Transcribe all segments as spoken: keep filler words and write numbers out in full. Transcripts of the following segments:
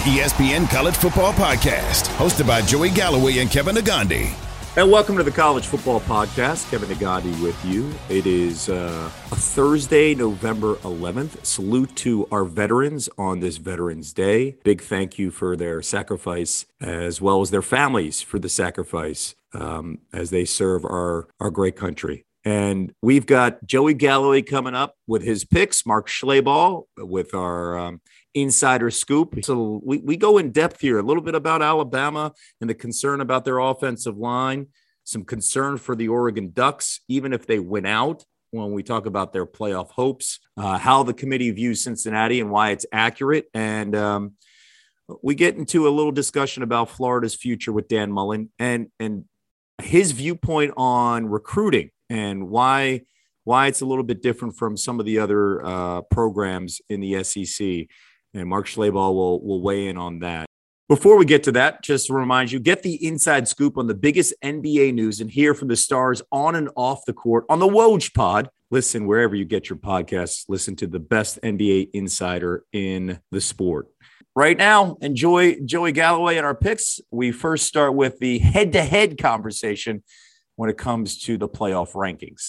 E S P N College Football Podcast, hosted by Joey Galloway and Kevin Negandhi. And welcome to the College Football Podcast. Kevin Negandhi with you. It is uh, a Thursday, November eleventh. Salute to our veterans on this Veterans Day. Big thank you for their sacrifice, as well as their families for the sacrifice um, as they serve our, our great country. And we've got Joey Galloway coming up with his picks, Mark Schlabach with our um, Insider Scoop. So we, we go in depth here, a little bit about Alabama and the concern about their offensive line, some concern for the Oregon Ducks, even if they win out when we talk about their playoff hopes, uh, how the committee views Cincinnati and why it's accurate. And um, we get into a little discussion about Florida's future with Dan Mullen and, and his viewpoint on recruiting and why why it's a little bit different from some of the other uh, programs in the S E C. And Mark Schlabach will, will weigh in on that. Before we get to that, just to remind you, get the inside scoop on the biggest N B A news and hear from the stars on and off the court on the Woj Pod. Listen wherever you get your podcasts. Listen to the best N B A insider in the sport. Right now, enjoy Joey Galloway and our picks. We first start with the head-to-head conversation when it comes to the playoff rankings.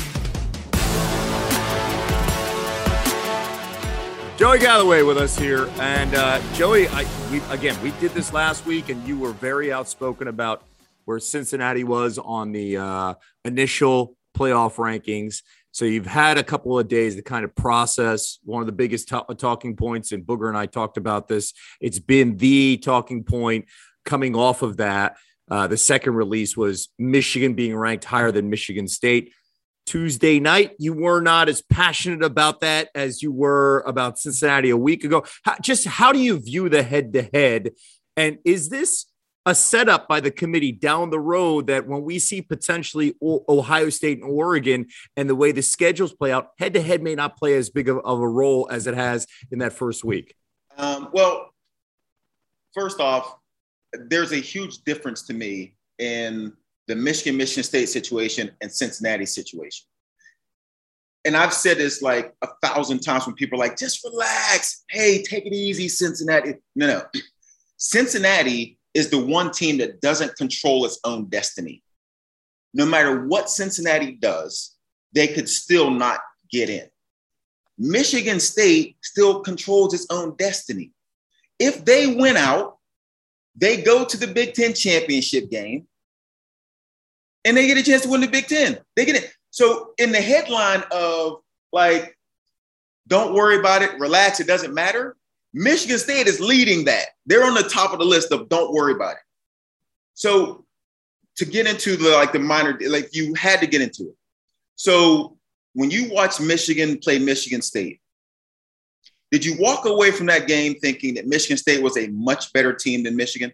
Joey Galloway with us here. And uh, Joey, I, we, again, we did this last week, and you were very outspoken about where Cincinnati was on the uh, initial playoff rankings. So you've had a couple of days to kind of process. One of the biggest to- talking points, and Booger and I talked about this, it's been the talking point coming off of that. Uh, the second release was Michigan being ranked higher than Michigan State. Tuesday night, you were not as passionate about that as you were about Cincinnati a week ago. How, just how do you view the head-to-head? And is this a setup by the committee down the road that when we see potentially o- Ohio State and Oregon and the way the schedules play out, head-to-head may not play as big of, of a role as it has in that first week? Um, well, first off, there's a huge difference to me in the Michigan, Michigan State situation and Cincinnati situation. And I've said this like a thousand times when people are like, just relax. Hey, take it easy, Cincinnati. No, no. Cincinnati is the one team that doesn't control its own destiny. No matter what Cincinnati does, they could still not get in. Michigan State still controls its own destiny. If they win out, they go to the Big Ten championship game, and they get a chance to win the Big Ten. They get it. So in the headline of like, don't worry about it, relax, it doesn't matter, Michigan State is leading that. They're on the top of the list of don't worry about it. So to get into the like the minor, like you had to get into it. So when you watch Michigan play Michigan State, did you walk away from that game thinking that Michigan State was a much better team than Michigan?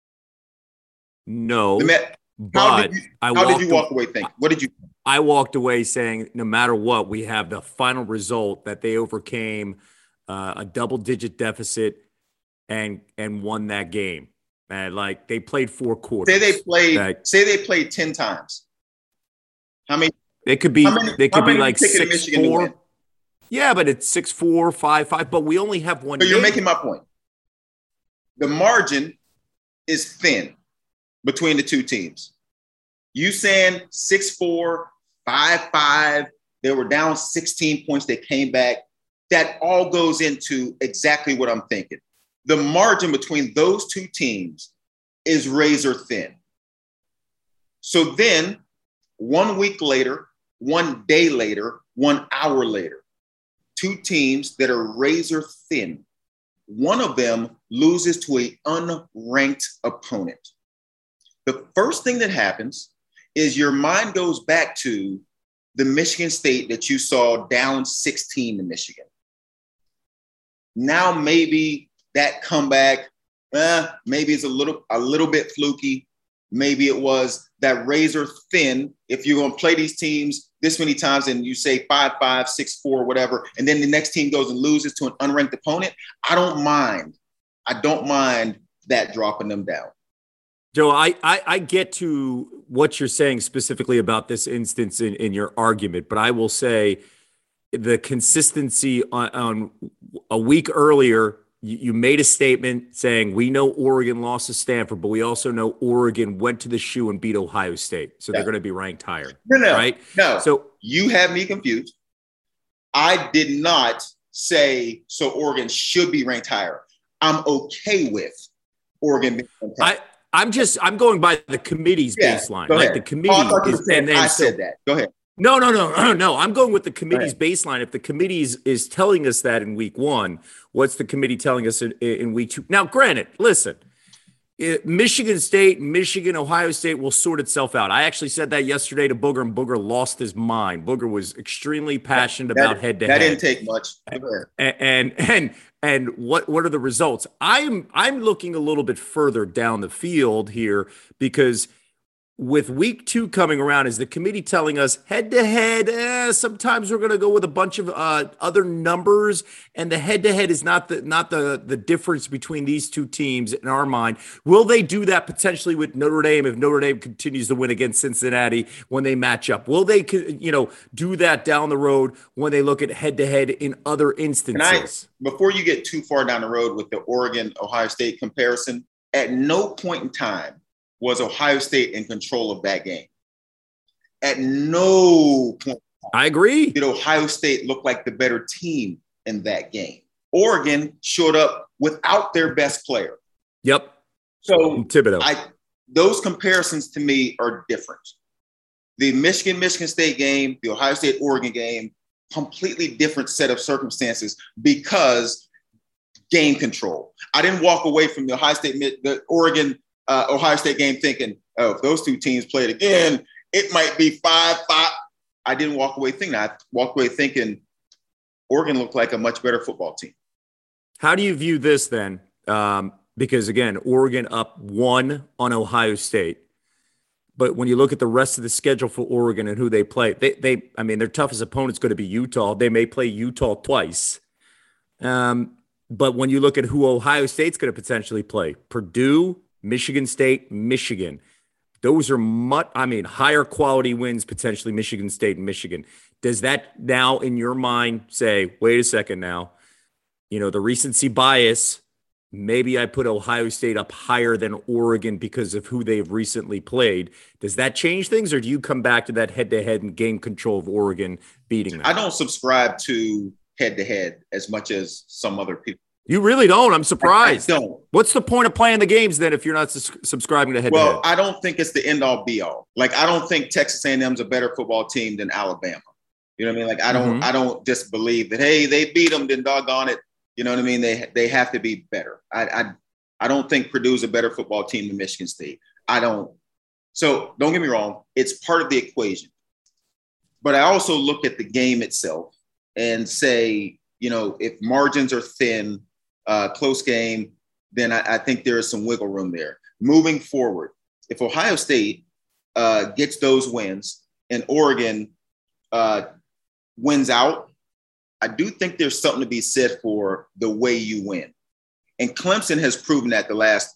No. But how did you, how did you walk away thinking? What did you think? I walked away saying no matter what, we have the final result that they overcame uh, a double-digit deficit and and won that game. And like they played four quarters. Say they played. That, say they played ten times. How many? It could be. Many, they could be like six four. To yeah, but it's six four, five five. But we only have one. But game. You're making my point. The margin is thin between the two teams. You saying six four, five five, they were down sixteen points, they came back. That all goes into exactly what I'm thinking. The margin between those two teams is razor thin. So then one week later, one day later, one hour later, two teams that are razor thin, one of them loses to an unranked opponent. The first thing that happens is your mind goes back to the Michigan State that you saw down sixteen to Michigan. Now maybe that comeback, eh, maybe it's a little, a little bit fluky. Maybe it was that razor thin. If you're going to play these teams this many times and you say five, five, six, four, whatever, and then the next team goes and loses to an unranked opponent, I don't mind. I don't mind that dropping them down. Joe, I, I, I get to what you're saying specifically about this instance in, in your argument, but I will say the consistency on, on a week earlier, you, you made a statement saying we know Oregon lost to Stanford, but we also know Oregon went to the shoe and beat Ohio State. So yeah. they're going to be ranked higher. No, no, right? No. So you have me confused. I did not say so Oregon should be ranked higher. I'm okay with Oregon being ranked higher. I, I'm just I'm going by the committee's yeah, baseline. Like ahead. the committee oh, is, and then I so, said that. Go ahead. No, no, no, no. I'm going with the committee's baseline. If the committee is, is telling us that in week one, what's the committee telling us in, in week two? Now, granted, listen, it, Michigan State, Michigan, Ohio State will sort itself out. I actually said that yesterday to Booger, and Booger lost his mind. Booger was extremely passionate that, about head to head. That didn't take much. And, and and and what what are the results? I'm I'm looking a little bit further down the field here because with week two coming around, is the committee telling us head to head? Eh, sometimes we're going to go with a bunch of uh, other numbers, and the head to head is not the not the the difference between these two teams in our mind. Will they do that potentially with Notre Dame if Notre Dame continues to win against Cincinnati when they match up? Will they, you know, do that down the road when they look at head to head in other instances? I, before you get too far down the road with the Oregon Ohio State comparison, at no point in time was Ohio State in control of that game. At no point. I agree. Did Ohio State look like the better team in that game? Oregon showed up without their best player. Yep. So Thibodeau. I, those comparisons to me are different. The Michigan-Michigan State game, the Ohio State-Oregon game, completely different set of circumstances because game control. I didn't walk away from the Ohio State, the Oregon Uh, Ohio State game thinking, oh, if those two teams played again, it might be five, five. I didn't walk away thinking that. I walked away thinking Oregon looked like a much better football team. How do you view this then? Um, because, again, Oregon up one on Ohio State. But when you look at the rest of the schedule for Oregon and who they play, they, they I mean, their toughest opponent's going to be Utah. They may play Utah twice. Um, but when you look at who Ohio State's going to potentially play, Purdue, Michigan State, Michigan. Those are much, I mean, higher quality wins, potentially Michigan State and Michigan. Does that now in your mind say, wait a second now, you know, the recency bias, maybe I put Ohio State up higher than Oregon because of who they've recently played. Does that change things, or do you come back to that head-to-head and game control of Oregon beating them? I don't subscribe to head-to-head as much as some other people. You really don't? I'm surprised. I don't. What's the point of playing the games then if you're not sus- subscribing to head-to-head? Well, I don't think it's the end-all be-all. Like, I don't think Texas A and M's a better football team than Alabama. You know what I mean? Like, I don't, mm-hmm. I don't just believe that, hey, they beat them, then doggone it. You know what I mean? They they have to be better. I I, I don't think Purdue's a better football team than Michigan State. I don't. So don't get me wrong. It's part of the equation. But I also look at the game itself and say, you know, if margins are thin, uh, close game, then I, I think there is some wiggle room there. Moving forward, if Ohio State uh, gets those wins and Oregon uh, wins out, I do think there's something to be said for the way you win. And Clemson has proven that the last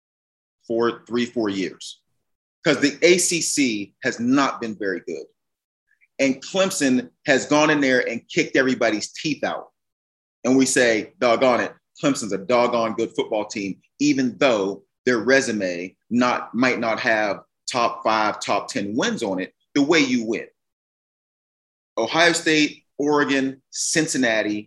four, three, four years, because the A C C has not been very good. And Clemson has gone in there and kicked everybody's teeth out. And we say, doggone it, Clemson's a doggone good football team, even though their resume not might not have top five, top ten wins on it, the way you win. Ohio State, Oregon, Cincinnati,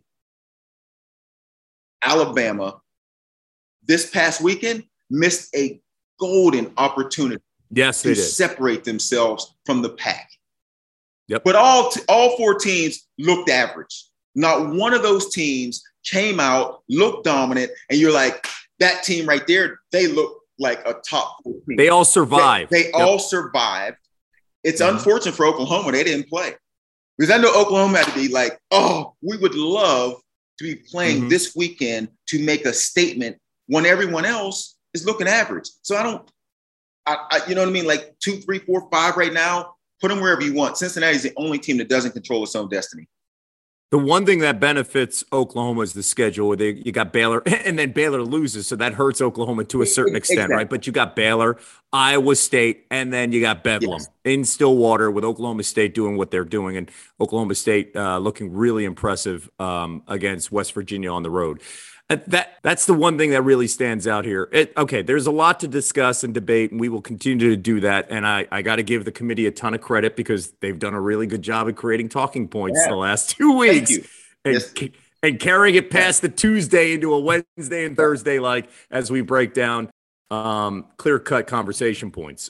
Alabama, this past weekend missed a golden opportunity yes, to they did. separate themselves from the pack. Yep. But all, t- all four teams looked average. Not one of those teams came out, looked dominant, and you're like, that team right there, they look like a top four team. They all survived. They, they yep. all survived. It's mm-hmm. unfortunate for Oklahoma. They didn't play. Because I know Oklahoma had to be like, oh, we would love to be playing mm-hmm. this weekend to make a statement when everyone else is looking average. So I don't, I, I, you know what I mean? Like two, three, four, five right now, put them wherever you want. Cincinnati is the only team that doesn't control its own destiny. The one thing that benefits Oklahoma is the schedule. They, you got Baylor, and then Baylor loses, so that hurts Oklahoma to a certain extent, exactly. right? But you got Baylor, Iowa State, and then you got Bedlam yes. in Stillwater with Oklahoma State doing what they're doing, and Oklahoma State uh, looking really impressive um, against West Virginia on the road. Uh, That that's the one thing that really stands out here. It, okay, there's a lot to discuss and debate, and we will continue to do that. And I, I got to give the committee a ton of credit because they've done a really good job of creating talking points Yeah. the last two Thank weeks you. and, Yes. and carrying it past the Tuesday into a Wednesday and Thursday, like as we break down um, clear-cut conversation points.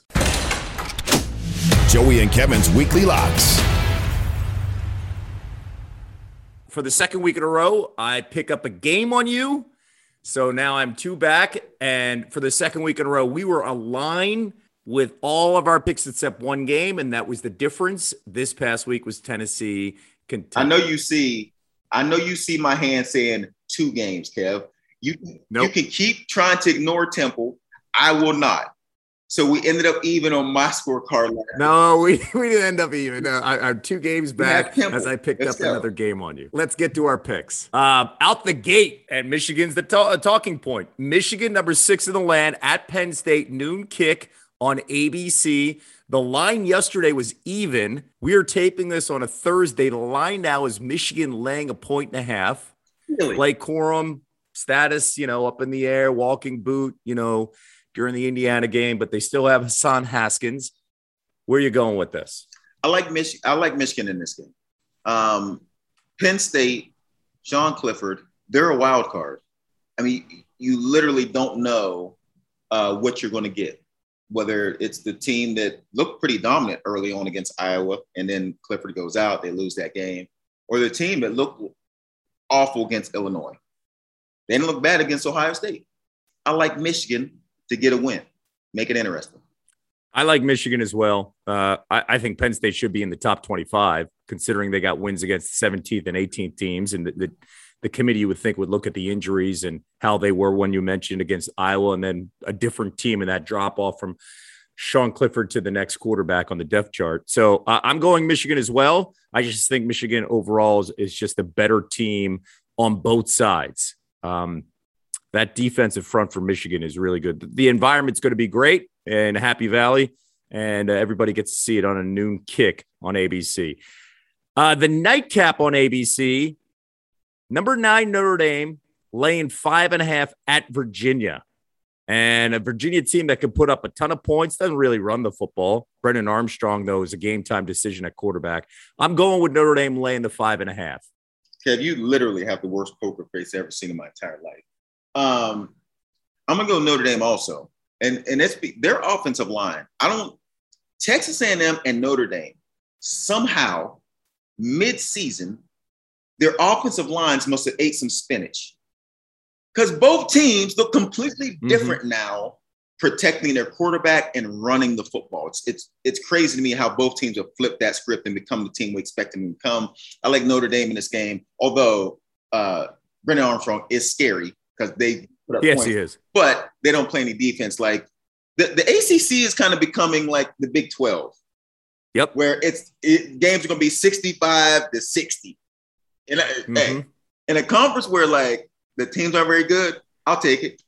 Joey and Kevin's Weekly Locks. For the second week in a row, I pick up a game on you. So now I'm two back. And for the second week in a row, we were aligned with all of our picks except one game. And that was the difference. This past week was Tennessee, Kentucky. I know you see, I know you see my hand saying two games, Kev. You, Nope. you can keep trying to ignore Temple. I will not. So we ended up even on my scorecard. last No, we, we didn't end up even. No, I, I'm two games back Temple. as I picked Let's up go. another game on you. Let's get to our picks. Uh, out the gate, and Michigan's the ta- talking point. Michigan, number six in the land, at Penn State, noon kick on A B C. The line yesterday was even. We are taping this on a Thursday. The line now is Michigan laying a point and a half. Really? Blake Corum, status, you know, up in the air, walking boot, you know, during the Indiana game, but they still have Hassan Haskins. Where are you going with this? I like Mich- I like Michigan in this game. Um, Penn State, Sean Clifford, they're a wild card. I mean, you literally don't know uh, what you're going to get. Whether it's the team that looked pretty dominant early on against Iowa, and then Clifford goes out, they lose that game, or the team that looked awful against Illinois. They didn't look bad against Ohio State. I like Michigan to get a win, make it interesting. I like Michigan as well. Uh, I, I think Penn State should be in the top twenty-five, considering they got wins against the seventeenth and eighteenth teams. And the, the, the committee, you would think, would look at the injuries and how they were when you mentioned against Iowa, and then a different team and that drop off from Sean Clifford to the next quarterback on the depth chart. So uh, I'm going Michigan as well. I just think Michigan overall is, is just a better team on both sides. Um, That defensive front for Michigan is really good. The environment's going to be great in Happy Valley, and uh, everybody gets to see it on a noon kick on A B C. Uh, the nightcap on A B C, number nine Notre Dame laying five and a half at Virginia. And a Virginia team that can put up a ton of points, doesn't really run the football. Brennan Armstrong, though, is a game-time decision at quarterback. I'm going with Notre Dame laying the five and a half. Kev, you literally have the worst poker face I've ever seen in my entire life. Um, I'm gonna go Notre Dame also, and and it's their offensive line. I don't Texas A and M and Notre Dame somehow mid-season their offensive lines must have ate some spinach because both teams look completely Mm-hmm. different now, protecting their quarterback and running the football. It's it's it's crazy to me how both teams have flipped that script and become the team we expect them to become. I like Notre Dame in this game, although uh, Brennan Armstrong is scary. Because they put up Yes, points, he is. but they don't play any defense. Like the, the A C C is kind of becoming like the Big twelve. Yep. Where it's it, games are going to be sixty-five to sixty. And mm-hmm. hey, in a conference where like the teams aren't very good, I'll take it.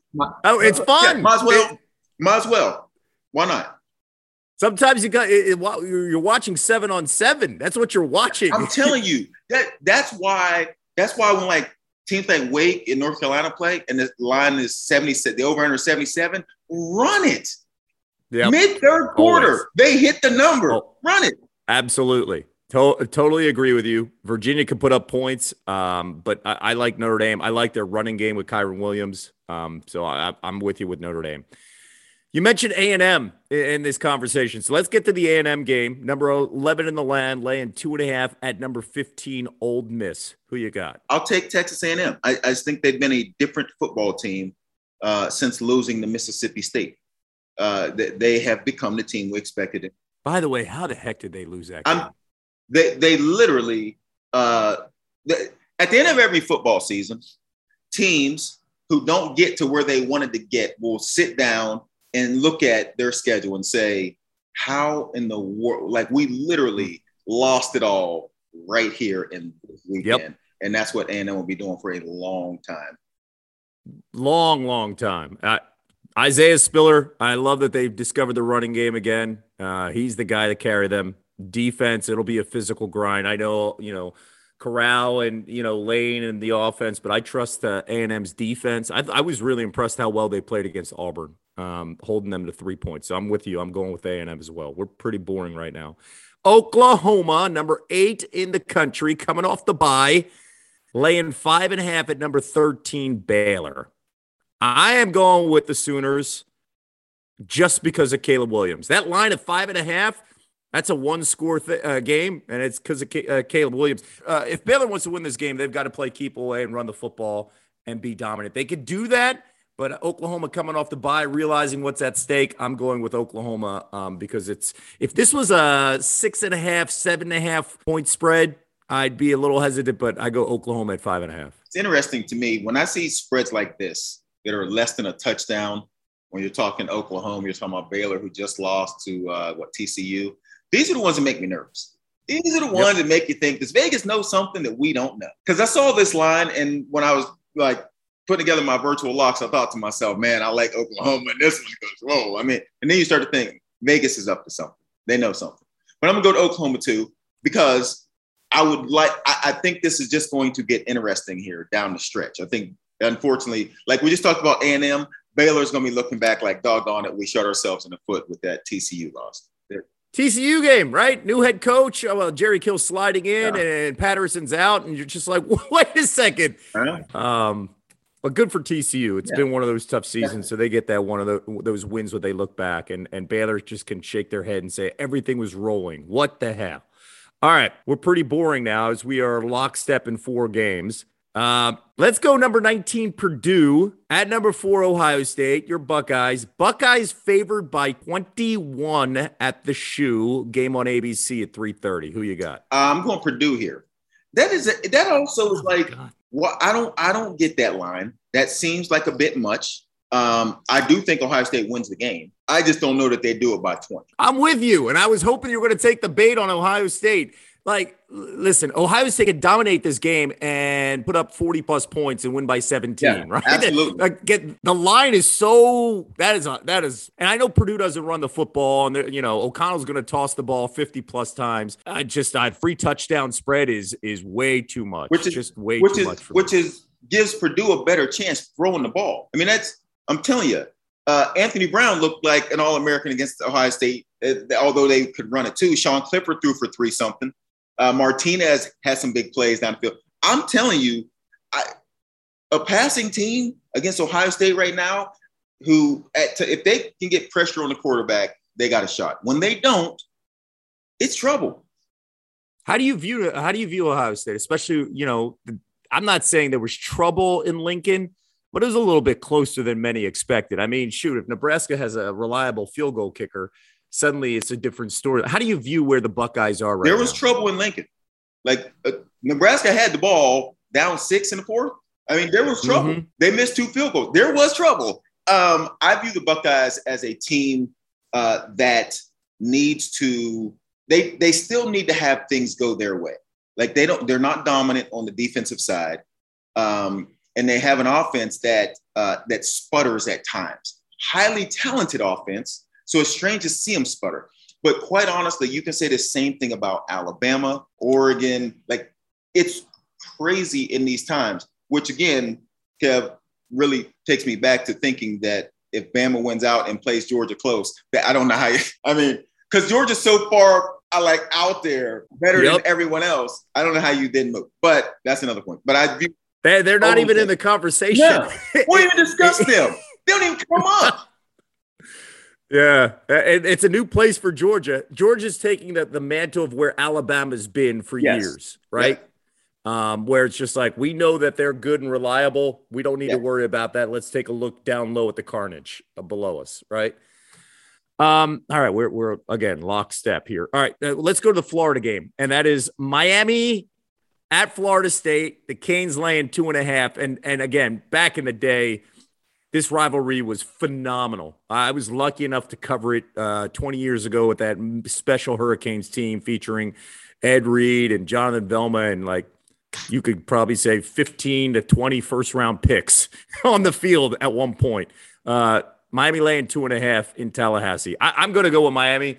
Oh, it's fun. Yeah, might as well. It, might as well. Why not? Sometimes you got it, it, you're watching seven on seven. That's what you're watching. I'm telling you that that's why. That's why when like. Teams like Wake in North Carolina play, and the line is seventy. The over-under seventy-seven. Run it. Yep. Mid-third quarter, Always. They hit the number. Oh, run it. Absolutely. To- totally agree with you. Virginia can put up points, um, but I-, I like Notre Dame. I like their running game with Kyron Williams. Um, so I- I'm with you with Notre Dame. You mentioned A and M in this conversation. So let's get to the A and M game. Number eleven in the land, laying two and a half at number fifteen, Ole Miss. Who you got? I'll take Texas A and M. I, I think they've been a different football team uh, since losing to Mississippi State. Uh, they, they have become the team we expected it. By the way, how the heck did they lose that game? I'm, they, they literally, uh, they, at the end of every football season, teams who don't get to where they wanted to get will sit down and look at their schedule and say, how in the world, like we literally lost it all right here in this weekend. Yep. And that's what A and M will be doing for a long time. Long, long time. Uh, Isaiah Spiller, I love that they've discovered the running game again. Uh, he's the guy to carry them. Defense, it'll be a physical grind. I know, you know, Corral and, you know, Lane and the offense, but I trust uh, A and M's defense. I, I was really impressed how well they played against Auburn, um, holding them to three points. So I'm with you. I'm going with A and M as well. We're pretty boring right now. Oklahoma, number eight in the country, coming off the bye, laying five and a half at number thirteen, Baylor. I am going with the Sooners just because of Caleb Williams. That line of five and a half, that's a one-score th- uh, game, and it's because of K- uh, Caleb Williams. Uh, if Baylor wants to win this game, they've got to play keep away and run the football and be dominant. They could do that, but Oklahoma coming off the bye, realizing what's at stake, I'm going with Oklahoma um, because it's if this was a six and a half, seven and a half point spread, I'd be a little hesitant, but I go Oklahoma at five and a half. It's interesting to me when I see spreads like this that are less than a touchdown. When you're talking Oklahoma, you're talking about Baylor, who just lost to uh, what T C U. These are the ones that make me nervous. These are the ones yep. that make you think, does Vegas know something that we don't know? Because I saw this line, and when I was like putting together my virtual locks, I thought to myself, man, I like Oklahoma, and this one goes, whoa. I mean, and then you start to think, Vegas is up to something. They know something. But I'm going to go to Oklahoma too, because I would like, I, I think this is just going to get interesting here down the stretch. I think, unfortunately, like we just talked about A and M, Baylor's going to be looking back like, doggone it, we shot ourselves in the foot with that T C U loss. There. T C U game, right? New head coach. Oh, well, Jerry Kill sliding in yeah. and Patterson's out, and you're just like, wait a second. Um, but good for T C U. It's yeah. been one of those tough seasons, yeah. so they get that one of the, those wins where they look back, and, and Baylor just can shake their head and say everything was rolling. What the hell? All right, we're pretty boring now as we are lockstep in four games. Um, let's go number nineteen, Purdue. At number four, Ohio State. Your Buckeyes. Buckeyes favored by twenty-one at the Shoe. Game on A B C at three thirty. Who you got? Uh, I'm going Purdue here. That is a, that also is like what I don't I don't get that line. That seems like a bit much. Um, I do think Ohio State wins the game. I just don't know that they do it by twenty. I'm with you, and I was hoping you were going to take the bait on Ohio State. Like, listen, Ohio State could dominate this game and put up forty plus points and win by seventeen, yeah, right? Absolutely. Like, get the line is so that is that is, and I know Purdue doesn't run the football, and you know O'Connell's going to toss the ball fifty plus times. I just uh, free touchdown spread is is way too much. Which is just way which too is, much. For which me. is gives Purdue a better chance throwing the ball. I mean, that's I'm telling you. Uh, Anthony Brown looked like an All-American against Ohio State, uh, although they could run it too. Sean Clifford threw for three something. Uh, Martinez has some big plays down the field. I'm telling you, I, a passing team against Ohio State right now, who at t- if they can get pressure on the quarterback, they got a shot. When they don't, it's trouble. How do you view how do you view Ohio State, especially you know? The, I'm not saying there was trouble in Lincoln, but it was a little bit closer than many expected. I mean, shoot, if Nebraska has a reliable field goal kicker, suddenly it's a different story. How do you view where the Buckeyes are right now? There was now? trouble in Lincoln. Like uh, Nebraska had the ball down six in the fourth. I mean, there was trouble. Mm-hmm. They missed two field goals. There was trouble. Um, I view the Buckeyes as a team uh, that needs to, they they still need to have things go their way. Like they don't, they're not dominant on the defensive side. Um, and they have an offense that uh, that sputters at times. Highly talented offense. So it's strange to see them sputter. But quite honestly, you can say the same thing about Alabama, Oregon. Like, it's crazy in these times, which, again, Kev, really takes me back to thinking that if Bama wins out and plays Georgia close, that I don't know how you – I mean, because Georgia's so far, I like, out there, better yep. than everyone else. I don't know how you didn't move. But that's another point. But I view – They're, they're not even in the conversation. Yeah. We won't even discuss them. They don't even come up. Yeah, it's a new place for Georgia. Georgia's taking the, the mantle of where Alabama's been for yes. years, right? Yeah. Um, where it's just like, we know that they're good and reliable. We don't need yeah. to worry about that. Let's take a look down low at the carnage below us, right? Um, all right, we're, we're again, lockstep here. All right, uh, let's go to the Florida game, and that is Miami at Florida State. The Canes laying two and a half, and, and again, back in the day, this rivalry was phenomenal. I was lucky enough to cover it uh, twenty years ago with that special Hurricanes team featuring Ed Reed and Jonathan Velma, and like you could probably say fifteen to twenty first round picks on the field at one point. Uh, Miami laying two and a half in Tallahassee. I, I'm going to go with Miami.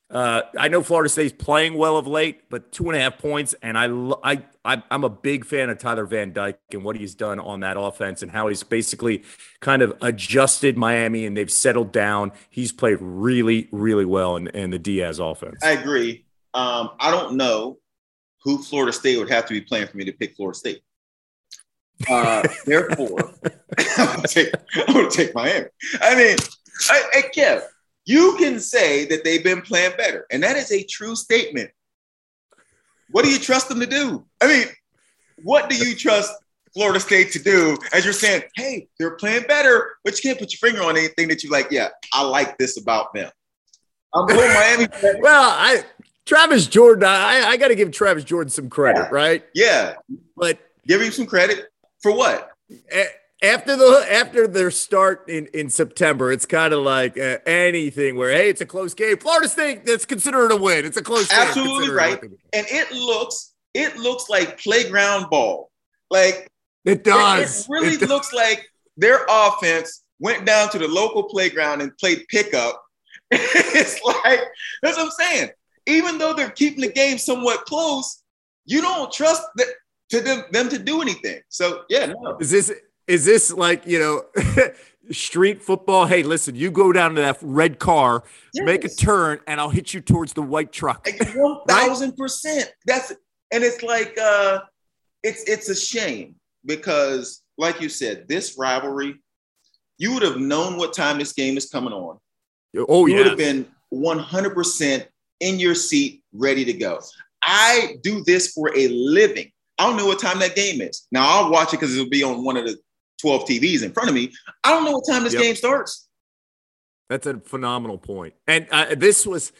Uh, I know Florida State's playing well of late, but two and a half points, and I, I, I, I'm a big fan of Tyler Van Dyke and what he's done on that offense and how he's basically kind of adjusted Miami and they've settled down. He's played really, really well in, in the Diaz offense. I agree. Um, I don't know who Florida State would have to be playing for me to pick Florida State. Uh, therefore, I'm going to take, I'm going to take Miami. I mean, I, I Kev, you can say that they've been playing better, and that is a true statement. What do you trust them to do? I mean, what do you trust Florida State to do as you're saying, hey, they're playing better, but you can't put your finger on anything that you like, yeah, I like this about them. I'm going Miami. Well, I Travis Jordan, I, I got to give Travis Jordan some credit, yeah. right? Yeah. But give him some credit for what? After the after their start in, in September, it's kind of like uh, anything where, hey, it's a close game. Florida State, that's considered a win. It's a close game. Absolutely right. And it looks it looks like playground ball. Like it does. It, it really it does. looks like their offense went down to the local playground and played pickup. It's like, that's what I'm saying. Even though they're keeping the game somewhat close, you don't trust that to them, them to do anything. So yeah, no. Is this Is this like, you know, street football? Hey, listen, you go down to that red car, yes. make a turn, and I'll hit you towards the white truck. one thousand percent. That's and it's like uh, it's it's a shame because, like you said, this rivalry, you would have known what time this game is coming on. Oh, yeah. You would have been one hundred percent in your seat, ready to go. I do this for a living. I don't know what time that game is. Now, I'll watch it because it'll be on one of the twelve T Vs in front of me. I don't know what time this yep. game starts. That's a phenomenal point. And uh, this was,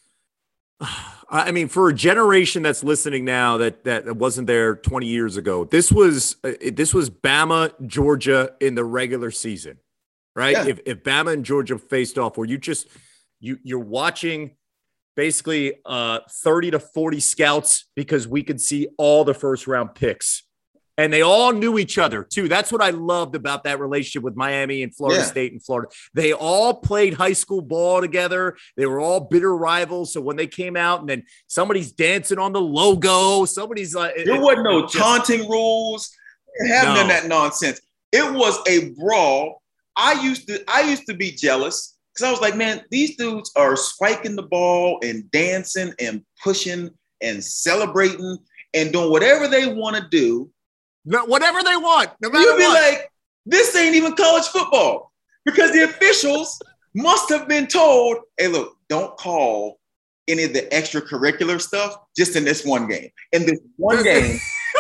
I mean, for a generation that's listening now that that wasn't there twenty years ago, this was uh, this was Bama, Georgia in the regular season, right? Yeah. If if Bama and Georgia faced off, where you just you you're watching basically uh, thirty to forty scouts because we could see all the first round picks. And they all knew each other, too. That's what I loved about that relationship with Miami and Florida yeah. State and Florida. They all played high school ball together. They were all bitter rivals. So when they came out and then somebody's dancing on the logo, somebody's like – there wasn't no just, taunting rules. There haven't done that nonsense. It was a brawl. I used to I used to be jealous because I was like, man, these dudes are spiking the ball and dancing and pushing and celebrating and doing whatever they want to do. No, whatever they want, no matter You'd be what. like, this ain't even college football because the officials must have been told, hey, look, don't call any of the extracurricular stuff just in this one game. In this one game,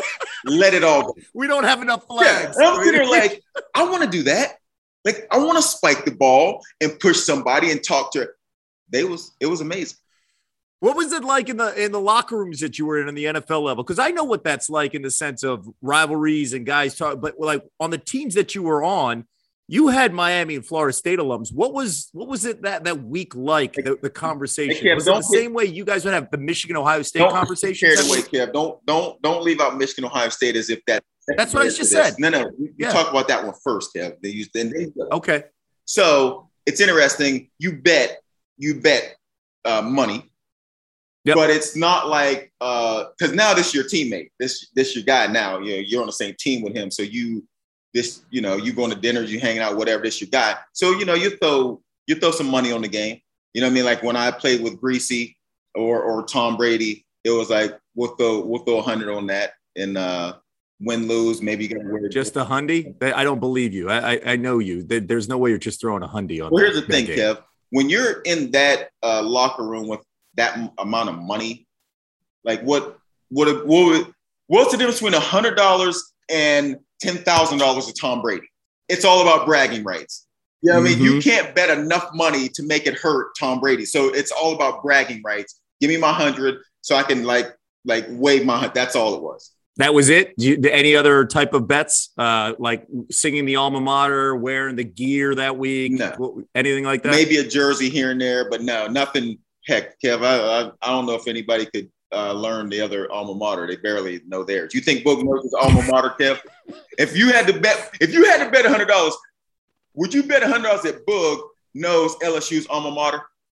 let it all go. We don't have enough flags. Yeah, I'm sitting there like, I want to do that. Like, I want to spike the ball and push somebody and talk to her. They was, it was amazing. What was it like in the in the locker rooms that you were in in the N F L level? Because I know what that's like in the sense of rivalries and guys talk, but like on the teams that you were on, you had Miami and Florida State alums. What was what was it that that week like? The, the conversation hey, Kev, was it the get, same way you guys would have the Michigan Ohio State conversation? Carried away, Kev. Don't don't don't leave out Michigan Ohio State as if that. That's what I just said. No, no, we yeah. talk about that one first, Kev. They used then they okay. So it's interesting. You bet you bet uh, money. Yep. But it's not like because uh, now this is your teammate, this this your guy now. You know, you're on the same team with him, so you this you know you going to dinners, you hanging out, whatever. This your guy, so you know you throw you throw some money on the game. You know what I mean? Like when I played with Greasy or or Tom Brady, it was like we'll throw we'll throw a hundred on that and uh, win lose maybe you got just a hundy. I don't believe you. I I, I know you. There's no way you're just throwing a hundy on. Well, here's that, the thing, Kev. When you're in that uh, locker room with that amount of money, like what, what, what, what's the difference between a hundred dollars and ten thousand dollars to Tom Brady? It's all about bragging rights. You know what mm-hmm. I mean? You can't bet enough money to make it hurt Tom Brady. So it's all about bragging rights. Give me my hundred so I can like, like wave my, that's all it was. That was it? You, any other type of bets, uh, like singing the alma mater, wearing the gear that week, no. anything like that? Maybe a jersey here and there, but no, nothing. Heck, Kev, I, I I don't know if anybody could uh, learn the other alma mater. They barely know theirs. You think Boog knows his alma mater, Kev? If you had to bet, if you had to bet a hundred dollars, would you bet a hundred dollars that Boog knows L S U's alma mater?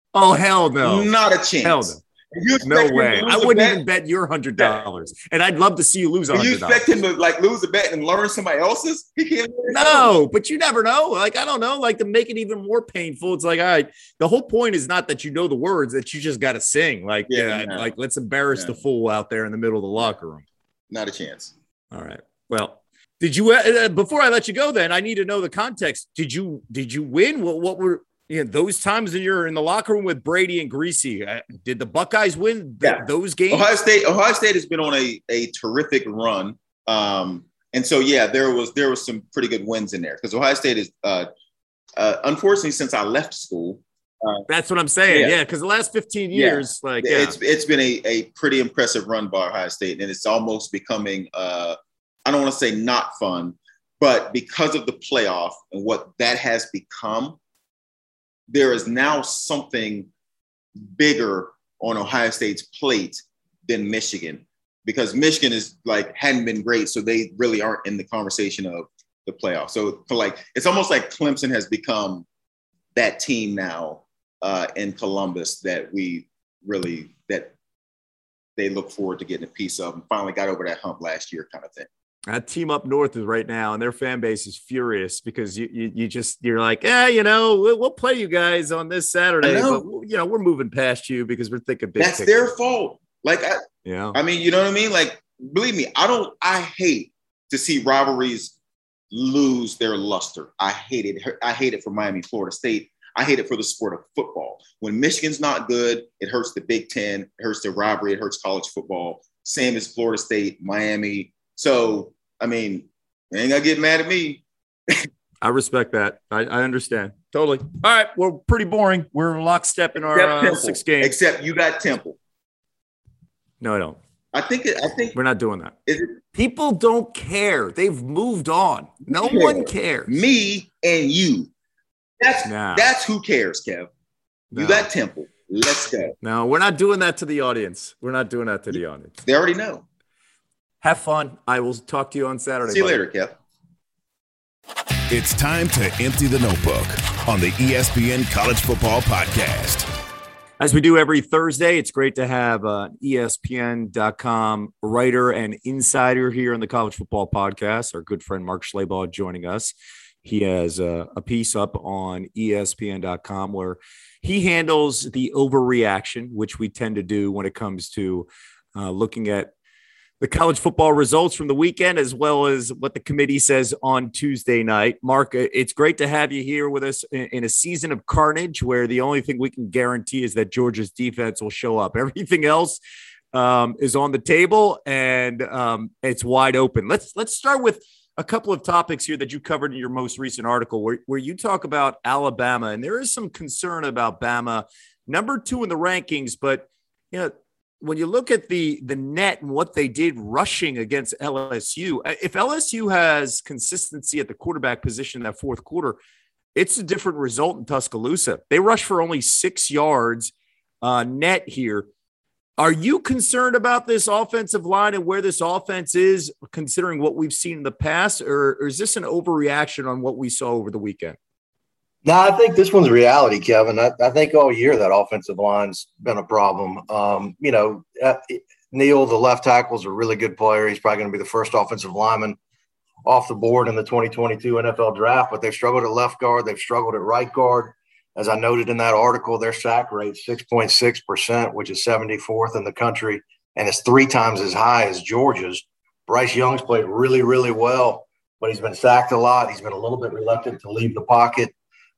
Oh, hell no. Not a chance. Hell no. You No him to way. lose I a wouldn't bet? even bet your hundred dollars, and I'd love to see you lose a Do you hundred dollars. expect him to like lose a bet and learn somebody else's? He can't. No, but you never know. Like, I don't know. Like, to make it even more painful, it's like, all right, the whole point is not that you know the words, that you just got to sing. Like, Yeah, yeah, no. like let's embarrass Yeah. the fool out there in the middle of the locker room. Not a chance. All right. Well, did you uh, before I let you go? Then I need to know the context. Did you did you win? What what were you know, those times that you're in the locker room with Brady and Greasy? Uh, did the Buckeyes win th- Yeah. those games? Ohio State. Ohio State has been on a, a terrific run, um, and so yeah, there was there was some pretty good wins in there because Ohio State is uh, uh, unfortunately since I left school. Uh, That's what I'm saying. Yeah. Yeah, because the last fifteen Yeah. years, like, yeah. It's it's been a, a pretty impressive run by Ohio State, and it's almost becoming uh, I don't want to say not fun, but because of the playoff and what that has become, there is now something bigger on Ohio State's plate than Michigan, because Michigan is like hadn't been great, so they really aren't in the conversation of the playoff. So, so like it's almost like Clemson has become that team now uh, in Columbus that we really that they look forward to getting a piece of and finally got over that hump last year, kind of thing. That team up north is right now, and their fan base is furious because you you, you just you're like, yeah, you know, we'll, we'll play you guys on this Saturday, know. but you know, we're moving past you because we're thinking big. That's picture. their fault. Like, I, Yeah. I mean, you know what I mean? Like, believe me, I don't. I hate to see rivalries lose their luster. I hate it. I hate it for Miami, Florida State. I hate it for the sport of football. When Michigan's not good, it hurts the Big Ten. It hurts the rivalry. It hurts college football. Same as Florida State, Miami. So, I mean, you ain't gonna get mad at me. I respect that. I, I understand totally. All right, we're pretty boring. We're lockstep in our uh, Temple. six games. Except you got Temple. No, I don't. I think. It, I think. We're not doing that. Is it People don't care. They've moved on. No care. one cares. me and you? That's Nah. that's who cares, Kev. No. You got Temple. Let's go. No, we're not doing that to the audience. We're not doing that to the audience. They already know. Have fun. I will talk to you on Saturday. See you buddy. later, Kev. It's time to empty the notebook on the E S P N College Football Podcast. As we do every Thursday, it's great to have uh, E S P N dot com writer and insider here on the College Football Podcast, our good friend Mark Schleybaugh joining us. He has uh, a piece up on E S P N dot com where he handles the overreaction, which we tend to do when it comes to uh, looking at the college football results from the weekend, as well as what the committee says on Tuesday night. Mark, it's great to have you here with us in a season of carnage where the only thing we can guarantee is that Georgia's defense will show up. Everything else um, is on the table, and um, it's wide open. Let's let's start with a couple of topics here that you covered in your most recent article where, where you talk about Alabama, and there is some concern about Bama, number two in the rankings, but you know, when you look at the the net and what they did rushing against L S U, if L S U has consistency at the quarterback position in that fourth quarter, it's a different result in Tuscaloosa. They rushed for only six yards uh, net here. Are you concerned about this offensive line and where this offense is, considering what we've seen in the past, or, or is this an overreaction on what we saw over the weekend? No, I think this one's reality, Kevin. I, I think all year that offensive line's been a problem. Um, you know, uh, Neal, the left tackle, is a really good player. He's probably going to be the first offensive lineman off the board in the twenty twenty-two N F L draft, but they've struggled at left guard. They've struggled at right guard. As I noted in that article, their sack rate is six point six percent, which is seventy-fourth in the country, and it's three times as high as Georgia's. Bryce Young's played really, really well, but he's been sacked a lot. He's been a little bit reluctant to leave the pocket.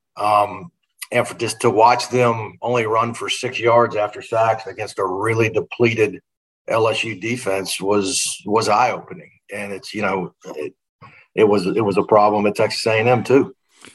Um, and for just to watch them only run for six yards after sacks against a really depleted L S U defense was was eye opening. And it's you know it, it was it was a problem at Texas A and M too.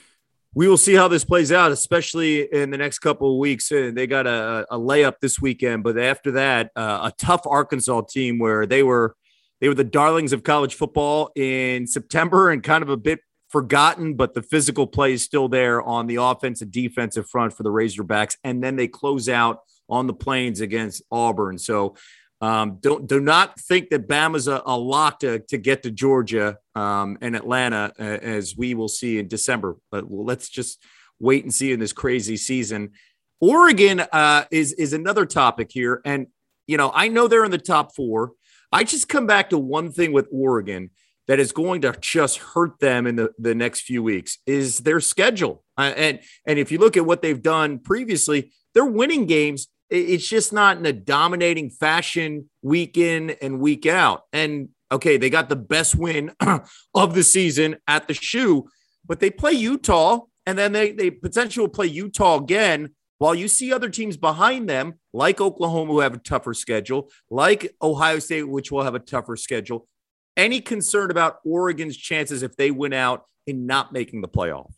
We will see how this plays out, especially in the next couple of weeks. They got a, a layup this weekend, but after that, uh, a tough Arkansas team where they were they were the darlings of college football in September and kind of a bit forgotten, but the physical play is still there on the offensive defensive front for the Razorbacks. And then they close out on the Plains against Auburn. So um, don't do not think that Bama's a, a lock to, to get to Georgia um, and Atlanta, uh, as we will see in December. But let's just wait and see in this crazy season. Oregon uh, is is another topic here. And, you know, I know they're in the top four. I just come back to one thing with Oregon that is going to just hurt them in the, the next few weeks is their schedule. Uh, and, and if you look at what they've done previously, they're winning games. It's just not in a dominating fashion week in and week out. And, okay, they got the best win of the season at the Shoe, but they play Utah, and then they, they potentially will play Utah again, while you see other teams behind them, like Oklahoma, who have a tougher schedule, like Ohio State, which will have a tougher schedule. Any concern about Oregon's chances if they win out in not making the playoff?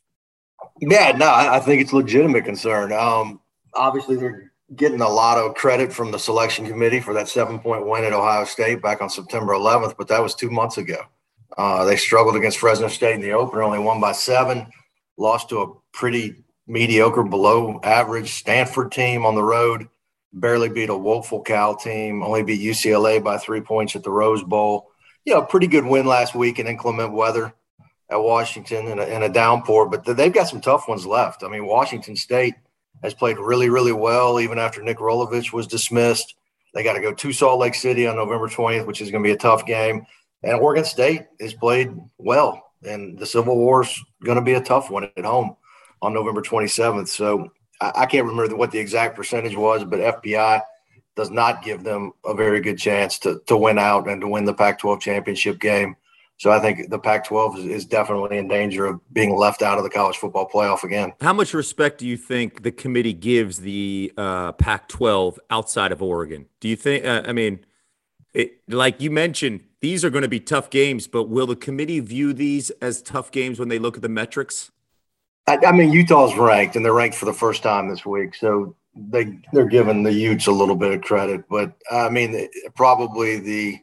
Yeah, no, I think it's a legitimate concern. Um, obviously, they're getting a lot of credit from the selection committee for that seven-point win at Ohio State back on September eleventh, but that was two months ago. Uh, they struggled against Fresno State in the opener, only won by seven, lost to a pretty mediocre, below average Stanford team on the road, barely beat a woeful Cal team, only beat U C L A by three points at the Rose Bowl. You know, pretty good win last week in inclement weather at Washington in a, in a downpour, but they've got some tough ones left. I mean, Washington State has played really, really well even after Nick Rolovich was dismissed. They got to go to Salt Lake City on November twentieth, which is going to be a tough game. And Oregon State has played well, and the Civil War's going to be a tough one at home on November twenty-seventh. So I, I can't remember what the exact percentage was, but F B I does not give them a very good chance to to win out and to win the Pac twelve championship game. So I think the Pac twelve is, is definitely in danger of being left out of the college football playoff again. How much respect do you think the committee gives the uh, Pac twelve outside of Oregon? Do you think, uh, I mean, it, like you mentioned, these are going to be tough games, but will the committee view these as tough games when they look at the metrics? I, I mean, Utah's ranked, and they're ranked for the first time this week. So they, they're giving the Utes a little bit of credit. But, I mean, probably the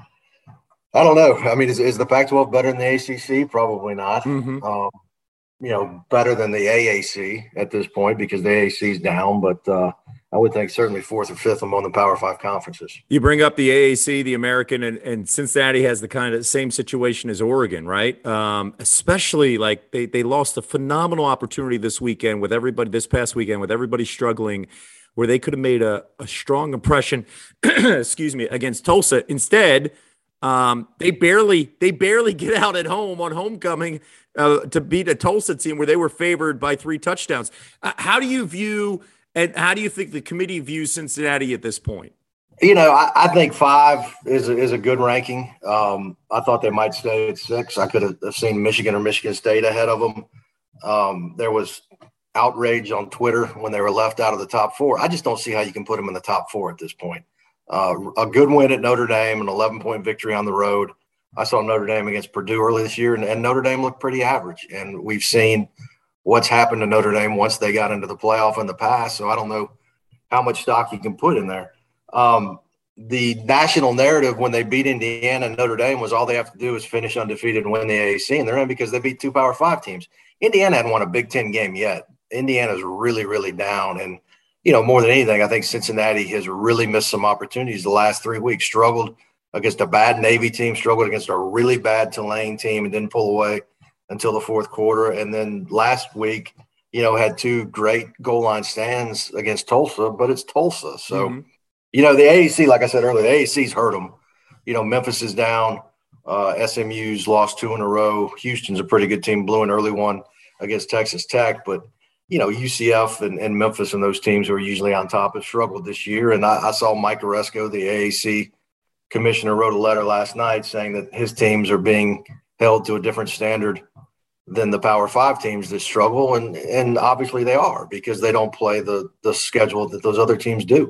– I don't know. I mean, is, is the Pac twelve better than the A C C? Probably not. Mm-hmm. Um, you know, better than the A A C at this point because the A A C is down. But uh, I would think certainly fourth or fifth among the Power Five conferences. You bring up the A A C, the American, and, and Cincinnati has the kind of same situation as Oregon, right? Um, especially like they, they lost a phenomenal opportunity this weekend with everybody, this past weekend with everybody struggling, where they could have made a, a strong impression, excuse me, against Tulsa. Instead, Um, they barely they barely get out at home on homecoming uh, to beat a Tulsa team where they were favored by three touchdowns. Uh, how do you view and how do you think the committee views Cincinnati at this point? You know, I, I think five is a, is a good ranking. Um, I thought they might stay at six. I could have seen Michigan or Michigan State ahead of them. Um, there was outrage on Twitter when they were left out of the top four. I just don't see how you can put them in the top four at this point. Uh, a good win at Notre Dame, an eleven-point victory on the road. I saw Notre Dame against Purdue early this year, and, and Notre Dame looked pretty average. And we've seen what's happened to Notre Dame once they got into the playoff in the past, so I don't know how much stock you can put in there. Um, the national narrative when they beat Indiana and Notre Dame was all they have to do is finish undefeated and win the A A C, and they're in because they beat two Power Five teams. Indiana hadn't won a Big Ten game yet. Indiana's really, really down, and you know, more than anything, I think Cincinnati has really missed some opportunities the last three weeks, struggled against a bad Navy team, struggled against a really bad Tulane team and didn't pull away until the fourth quarter. And then last week, you know, had two great goal line stands against Tulsa, but it's Tulsa. So, mm-hmm. you know, the A A C, like I said earlier, the A A C's hurt them. You know, Memphis is down. Uh, S M U's lost two in a row. Houston's a pretty good team, blew an early one against Texas Tech, but you know, U C F and, and Memphis and those teams who are usually on top have struggled this year. And I, I saw Mike Oresco, the A A C commissioner, wrote a letter last night saying that his teams are being held to a different standard than the Power Five teams that struggle. And and obviously they are because they don't play the the schedule that those other teams do.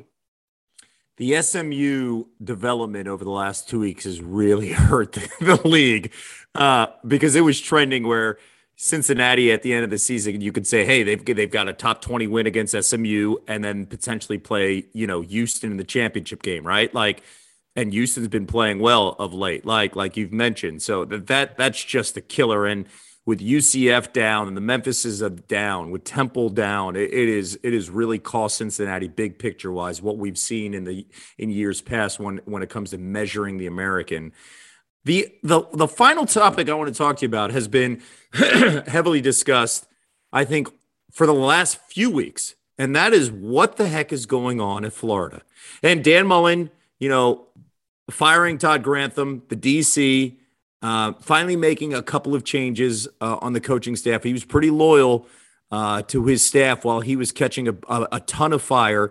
The S M U development over the last two weeks has really hurt the, the league uh, because it was trending where Cincinnati at the end of the season, you could say, hey, they've they've got a top twenty win against S M U and then potentially play, you know, Houston in the championship game, right? Like, and Houston's been playing well of late, like like you've mentioned. So that, that that's just a killer. And with U C F down and the Memphis is down, with Temple down, it, it is it is really cost Cincinnati big picture wise what we've seen in the in years past when when it comes to measuring the American. The, the the final topic I want to talk to you about has been heavily discussed, I think, for the last few weeks, and that is what the heck is going on at Florida. And Dan Mullen, you know, firing Todd Grantham, the D C, uh, finally making a couple of changes uh, on the coaching staff. He was pretty loyal uh, to his staff while he was catching a, a, a ton of fire.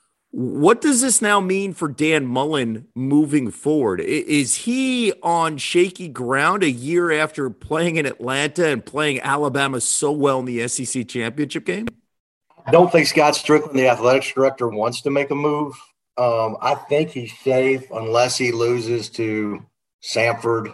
What does this now mean for Dan Mullen moving forward? Is he on shaky ground a year after playing in Atlanta and playing Alabama so well in the S E C championship game? I don't think Scott Strickland, the athletics director, wants to make a move. Um, I think he's safe unless he loses to Samford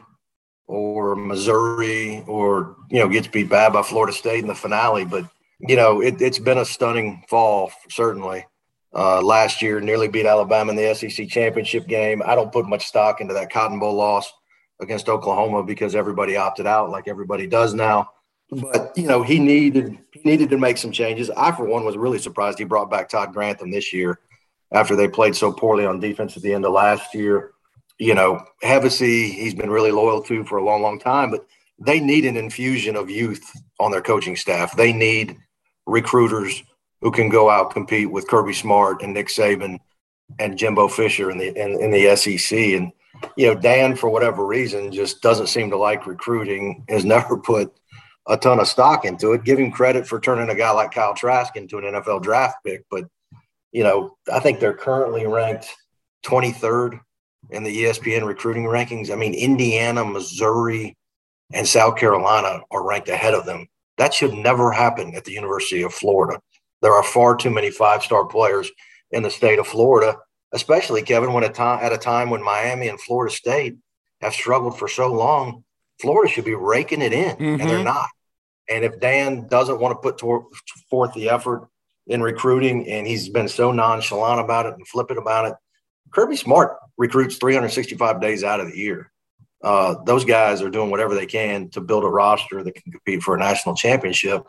or Missouri or, you know, gets beat bad by Florida State in the finale. But, you know, it, it's been a stunning fall, certainly. Uh, last year, nearly beat Alabama in the S E C championship game. I don't put much stock into that Cotton Bowl loss against Oklahoma because everybody opted out like everybody does now. But, you know, he needed he needed to make some changes. I, for one, was really surprised he brought back Todd Grantham this year after they played so poorly on defense at the end of last year. You know, Hevesy, he's been really loyal to for a long, long time, but they need an infusion of youth on their coaching staff. They need recruiters who can go out compete with Kirby Smart and Nick Saban and Jimbo Fisher in the in, in the S E C. And, you know, Dan, for whatever reason, just doesn't seem to like recruiting, has never put a ton of stock into it. Give him credit for turning a guy like Kyle Trask into an N F L draft pick. But, you know, I think they're currently ranked twenty-third in the E S P N recruiting rankings. I mean, Indiana, Missouri, and South Carolina are ranked ahead of them. That should never happen at the University of Florida. There are far too many five-star players in the state of Florida, especially, Kevin, when a time, at a time when Miami and Florida State have struggled for so long. Florida should be raking it in, mm-hmm. and they're not. And if Dan doesn't want to put to- forth the effort in recruiting, and he's been so nonchalant about it and flippant about it, Kirby Smart recruits three hundred sixty-five days out of the year. Uh, those guys are doing whatever they can to build a roster that can compete for a national championship.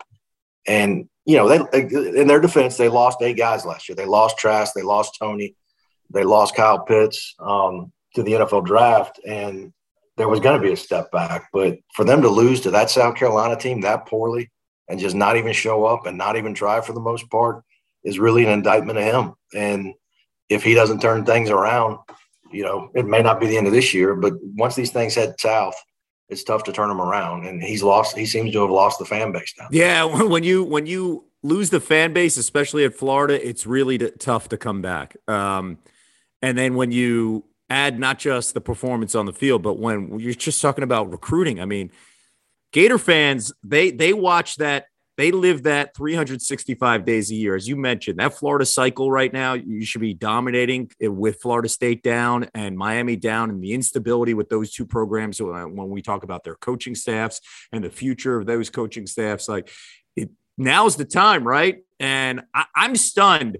And, you know, they, in their defense, they lost eight guys last year. They lost Trask, they lost Tony, they lost Kyle Pitts um, to the N F L draft, and there was going to be a step back. But for them to lose to that South Carolina team that poorly and just not even show up and not even try for the most part is really an indictment of him. And if he doesn't turn things around, you know, it may not be the end of this year, but once these things head south, it's tough to turn him around. And he's lost, he seems to have lost the fan base now. Yeah. When you, when you lose the fan base, especially at Florida, it's really t- tough to come back. Um, and then when you add not just the performance on the field, but when you're just talking about recruiting, I mean, Gator fans, they, they watch that, they live that three hundred sixty-five days a year. As you mentioned, that Florida cycle right now, you should be dominating with Florida State down and Miami down, and the instability with those two programs when we talk about their coaching staffs and the future of those coaching staffs. Like, it, now's the time, right? And I, I'm stunned.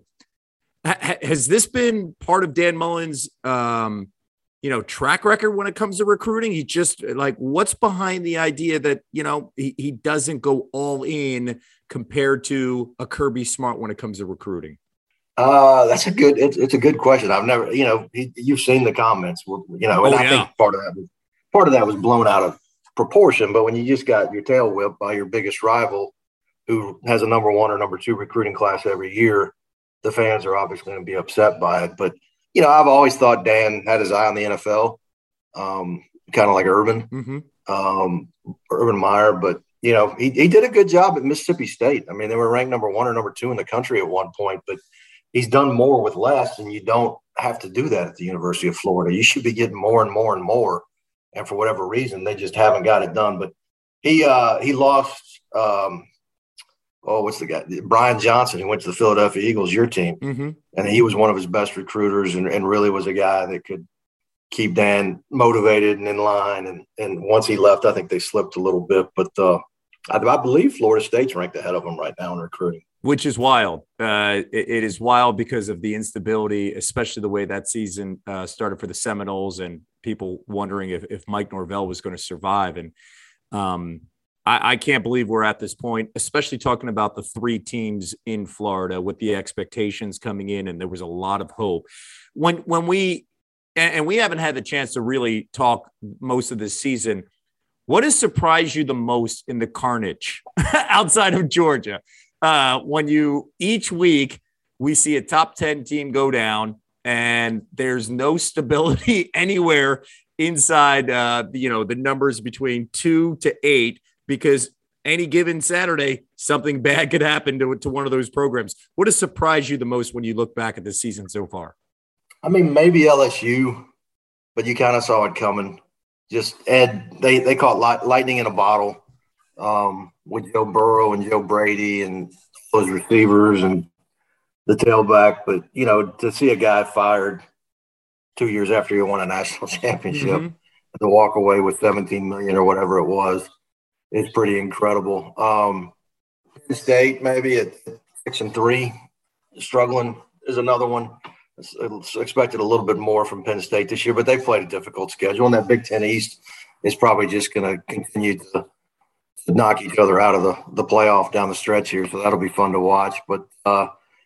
H- has this been part of Dan Mullen's, um, you know, track record when it comes to recruiting? He just like, what's behind the idea that, you know, he, he doesn't go all in compared to a Kirby Smart when it comes to recruiting? Uh, that's a good, it's, it's a good question. I've never, you know, he, you've seen the comments, you know, and oh, I yeah. think part of that was, part of that was blown out of proportion, but when you just got your tail whipped by your biggest rival who has a number one or number two recruiting class every year, the fans are obviously going to be upset by it. But, you know, I've always thought Dan had his eye on the N F L, um, kind of like Urban, mm-hmm. um, Urban Meyer. But, you know, he, he did a good job at Mississippi State. I mean, they were ranked number one or number two in the country at one point, but he's done more with less, and you don't have to do that at the University of Florida. You should be getting more and more and more. And for whatever reason, they just haven't got it done. But he uh, he lost um, – oh, what's the guy? Brian Johnson, who went to the Philadelphia Eagles, your team. Mm-hmm. And he was one of his best recruiters and, and really was a guy that could keep Dan motivated and in line. And, and once he left, I think they slipped a little bit. But uh, I, I believe Florida State's ranked ahead of them right now in recruiting. Which is wild. Uh, it, it is wild because of the instability, especially the way that season uh, started for the Seminoles and people wondering if, if Mike Norvell was going to survive. And um I can't believe we're at this point, especially talking about the three teams in Florida with the expectations coming in, and there was a lot of hope. When when we and we haven't had the chance to really talk most of this season, what has surprised you the most in the carnage outside of Georgia? uh, when you each week we see a top ten team go down and there's no stability anywhere inside, uh, you know, the numbers between two to eight, because any given Saturday, something bad could happen to, to one of those programs. What has surprised you the most when you look back at this season so far? I mean, maybe L S U, but you kind of saw it coming. Just Ed, they, they caught light, lightning in a bottle um, with Joe Burrow and Joe Brady and those receivers and the tailback. But, you know, to see a guy fired two years after he won a national championship mm-hmm. to walk away with seventeen million dollars or whatever it was, it's pretty incredible. Um, Penn State, maybe at six and three, struggling is another one. It's expected a little bit more from Penn State this year, but they played a difficult schedule. And that Big Ten East is probably just going to continue to knock each other out of the, the playoff down the stretch here. So that'll be fun to watch. But, uh,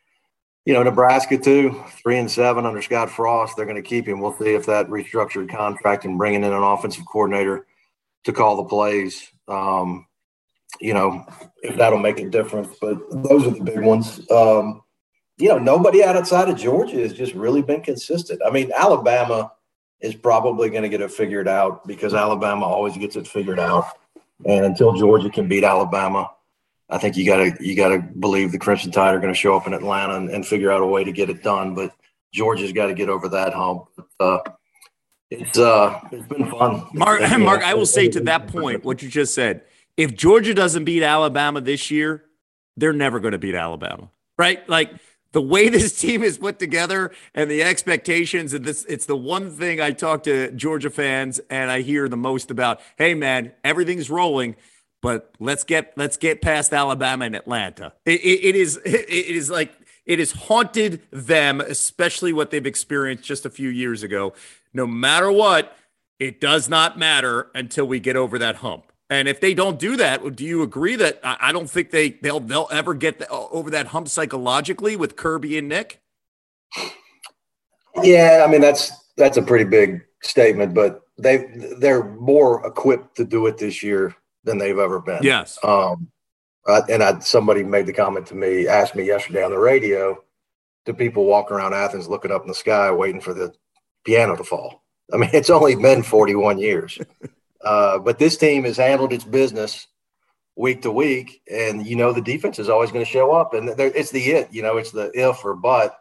you know, Nebraska, too, three and seven under Scott Frost. They're going to keep him. We'll see if that restructured contract and bringing in an offensive coordinator to call the plays, um, you know, if that'll make a difference. But those are the big ones. Um, you know, nobody outside of Georgia has just really been consistent. I mean, Alabama is probably going to get it figured out because Alabama always gets it figured out. And until Georgia can beat Alabama, I think you got to you got to believe the Crimson Tide are going to show up in Atlanta and, and figure out a way to get it done. But Georgia's got to get over that hump. Uh, it's uh, it's been fun. Mark, it's, Mark, know, I will say to that point what you just said. If Georgia doesn't beat Alabama this year, they're never going to beat Alabama, right? Like the way this team is put together and the expectations, and this, it's the one thing I talk to Georgia fans and I hear the most about. Hey, man, everything's rolling. But let's get let's get past Alabama and Atlanta. It, it, it is it is like it has haunted them, especially what they've experienced just a few years ago. No matter what, it does not matter until we get over that hump. And if they don't do that, do you agree that I don't think they they'll they'll ever get the, over that hump psychologically with Kirby and Nick? Yeah, I mean that's that's a pretty big statement, but they they're more equipped to do it this year than they've ever been. Yes. Um, uh, and I, somebody made the comment to me, asked me yesterday on the radio, do people walk around Athens looking up in the sky waiting for the piano to fall? I mean, it's only been forty-one years. uh, but this team has handled its business week to week, and, you know, the defense is always going to show up. And it's the it, you know, it's the if or but.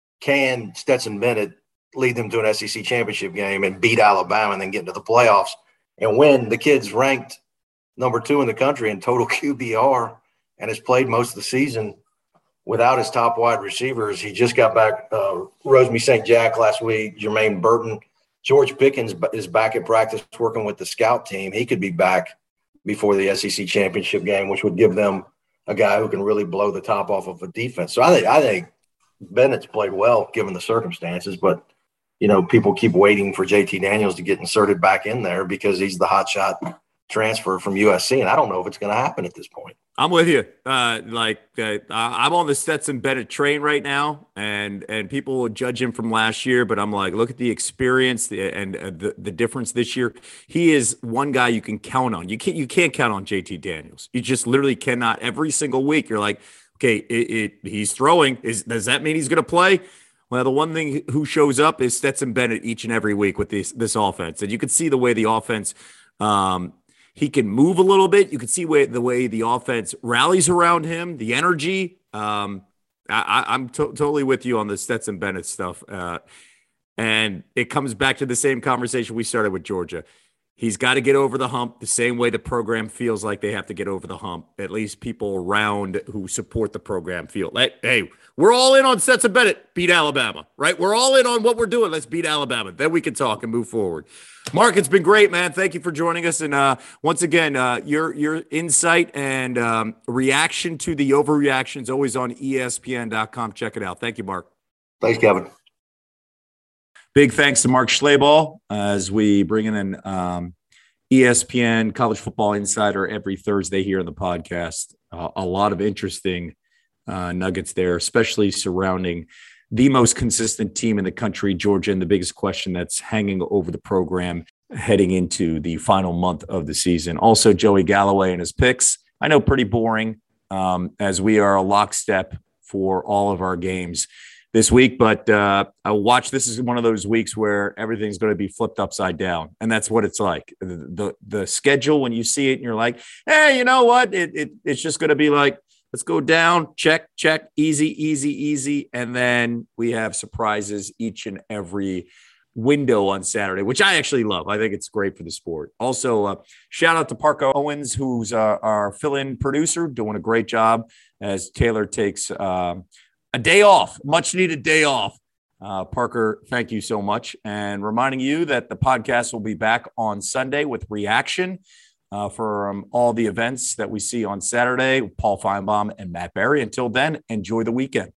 Can Stetson Bennett lead them to an S E C championship game and beat Alabama and then get into the playoffs and win? The kid's ranked number two in the country in total Q B R and has played most of the season without his top wide receivers. He just got back uh, Rosemy Saint Jack last week, Jermaine Burton. George Pickens is back at practice working with the scout team. He could be back before the S E C championship game, which would give them a guy who can really blow the top off of a defense. So I think I think Bennett's played well given the circumstances, but, you know, people keep waiting for J T Daniels to get inserted back in there because he's the hot shot transfer from U S C, and I don't know if it's going to happen at this point. I'm with you. Uh, like uh, I'm on the Stetson Bennett train right now, and and people will judge him from last year, but I'm like, look at the experience and uh, the the difference this year. He is one guy you can count on. You can't you can't count on J T Daniels. You just literally cannot. Every single week, you're like, okay, it, it, he's throwing. Is does that mean he's going to play? Well, the one thing who shows up is Stetson Bennett each and every week with this this offense, and you can see the way the offense. Um, He can move a little bit. You can see way, the way the offense rallies around him, the energy. Um, I, I'm to- totally with you on the Stetson Bennett stuff. Uh, and it comes back to the same conversation we started with Georgia. He's got to get over the hump the same way the program feels like they have to get over the hump. At least people around who support the program feel. Hey, hey, we're all in on Stetson Bennett, beat Alabama, right? We're all in on what we're doing. Let's beat Alabama. Then we can talk and move forward. Mark, it's been great, man. Thank you for joining us. And uh, once again, uh, your your insight and um, reaction to the overreaction is always on E S P N dot com. Check it out. Thank you, Mark. Thanks, Kevin. Big thanks to Mark Schlabach as we bring in an um, E S P N College Football Insider every Thursday here on the podcast. Uh, a lot of interesting uh, nuggets there, especially surrounding the most consistent team in the country, Georgia, and the biggest question that's hanging over the program heading into the final month of the season. Also, Joey Galloway and his picks. I know, pretty boring, um, as we are a lockstep for all of our games this week. But uh, I watch. This is one of those weeks where everything's going to be flipped upside down, and that's what it's like. The the, the schedule, when you see it, and you're like, hey, you know what? It, it it's just going to be like, let's go down, check, check, easy, easy, easy, and then we have surprises each and every window on Saturday, which I actually love. I think it's great for the sport. Also, uh, shout out to Parker Owens, who's uh, our fill-in producer, doing a great job as Taylor takes um, a day off, much needed day off. Uh, Parker, thank you so much. And reminding you that the podcast will be back on Sunday with reaction uh, for um, all the events that we see on Saturday, Paul Feinbaum and Matt Berry. Until then, enjoy the weekend.